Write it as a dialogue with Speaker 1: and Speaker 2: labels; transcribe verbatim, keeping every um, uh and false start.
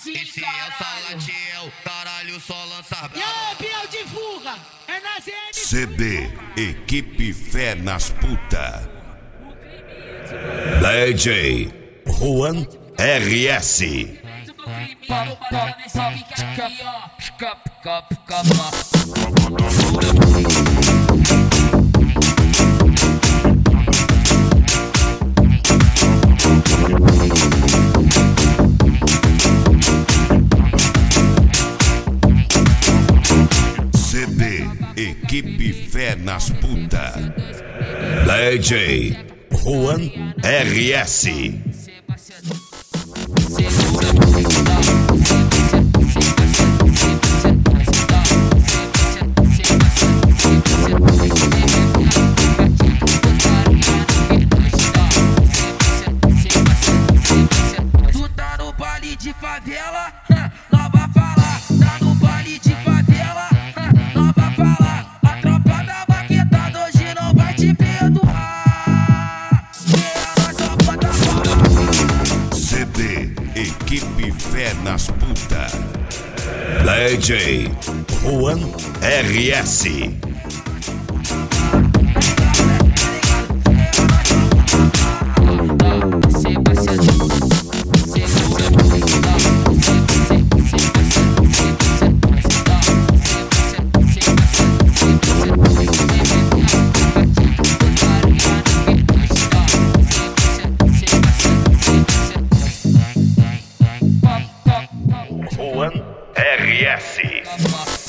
Speaker 1: E se essa latiu, caralho, só lançar
Speaker 2: E aí, Biel, divulga! É na Z N.
Speaker 3: C B, equipe Fé nas Puta. D J Juan R S. C B, equipe Fé nas Puta. D J Juan R S.
Speaker 4: Tu tá no baile de favela, nova fala. Tá no baile de favela, nova fala. A tropa da baquetada hoje não vai te perdoar.
Speaker 3: C B, equipe Fé nas Puta. D J Juan R S. Juan R S.